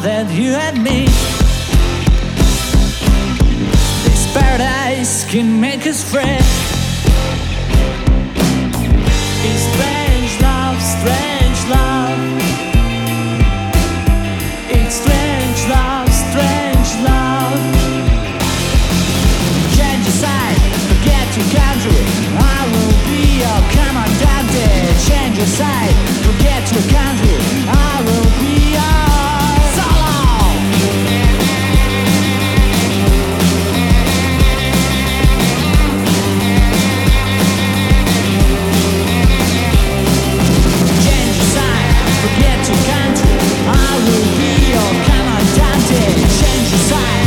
than you and me. This paradise can make us free. It's strange love, strange love. It's strange love, strange love. Change your side, forget your country. I will be your commandante. Change your side, forget your country. I will be your solo. Change your side, forget your country. I will be your commandante. Change your side.